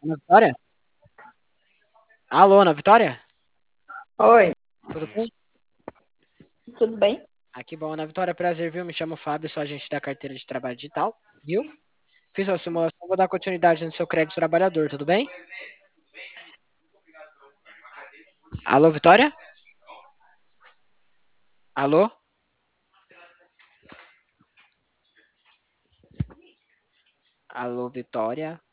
Ana Vitória? Alô, Ana Vitória? Oi, Tudo bem? tudo bem? Aqui, bom, Ana Vitória, prazer, viu? Me chamo Fábio, sou agente da carteira de trabalho digital, viu? Fiz uma simulação, vou dar continuidade no seu crédito trabalhador, tudo bem? Alô, Vitória? Alô? Alô, Vitória?